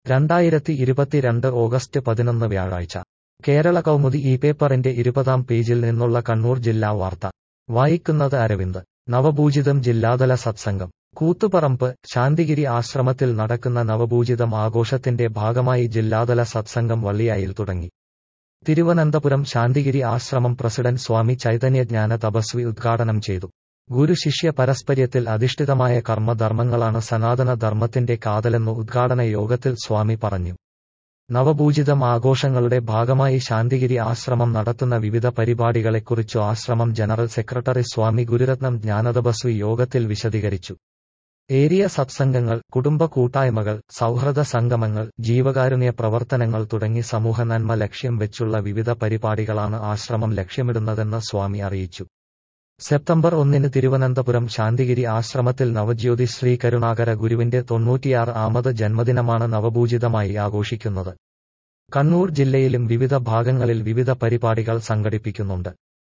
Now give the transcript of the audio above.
2022 August 11 വ്യാഴാഴ്ച കേരള കൗമുദി ഈ പേപ്പറിന്റെ 20-ാം പേജിൽ നിന്നുള്ള കണ്ണൂർ ജില്ലാ വാർത്ത വായിക്കുന്നത് അരവിന്ദ്. നവപൂജിതം ജില്ലാതല സത്സംഗം കൂത്തുപറമ്പ്. ശാന്തിഗിരി ആശ്രമത്തിൽ നടക്കുന്ന നവപൂജിതം ആഘോഷത്തിന്റെ ഭാഗമായി ജില്ലാതല സത്സംഗം വള്ളിയായിൽ തുടങ്ങി. തിരുവനന്തപുരം ശാന്തിഗിരി ആശ്രമം പ്രസിഡന്റ് സ്വാമി ചൈതന്യജ്ഞാന തപസ്വി ഉദ്ഘാടനം ചെയ്തു. ഗുരു ശിഷ്യ പരസ്പര്യത്തിൽ അധിഷ്ഠിതമായ കർമ്മധർമ്മങ്ങളാണ് സനാതന ധർമ്മത്തിന്റെ കാതലെന്നു ഉദ്ഘാടന യോഗത്തിൽ സ്വാമി പറഞ്ഞു. നവപൂജിതം ആഘോഷങ്ങളുടെ ഭാഗമായി ശാന്തിഗിരി ആശ്രമം നടത്തുന്ന വിവിധ പരിപാടികളെക്കുറിച്ചു ആശ്രമം ജനറൽ സെക്രട്ടറി സ്വാമി ഗുരുരത്നം ജ്ഞാനതപസ്വി യോഗത്തിൽ വിശദീകരിച്ചു. ഏരിയ സത്സംഗങ്ങൾ, കുടുംബ കൂട്ടായ്മകൾ, സൗഹൃദ സംഗമങ്ങൾ, ജീവകാരുണ്യ പ്രവർത്തനങ്ങൾ തുടങ്ങി സമൂഹ നന്മ ലക്ഷ്യം വെച്ചുള്ള വിവിധ പരിപാടികളാണ് ആശ്രമം ലക്ഷ്യമിടുന്നതെന്ന് സ്വാമി അറിയിച്ചു. സെപ്റ്റംബർ 1 തിരുവനന്തപുരം ശാന്തിഗിരി ആശ്രമത്തിൽ നവജ്യോതി ശ്രീ കരുണാകര ഗുരുവിന്റെ 96-ാമത് ജന്മദിനമാണ് നവപൂജിതമായി ആഘോഷിക്കുന്നത്. കണ്ണൂർ ജില്ലയിലും വിവിധ ഭാഗങ്ങളിൽ വിവിധ പരിപാടികൾ സംഘടിപ്പിക്കുന്നുണ്ട്.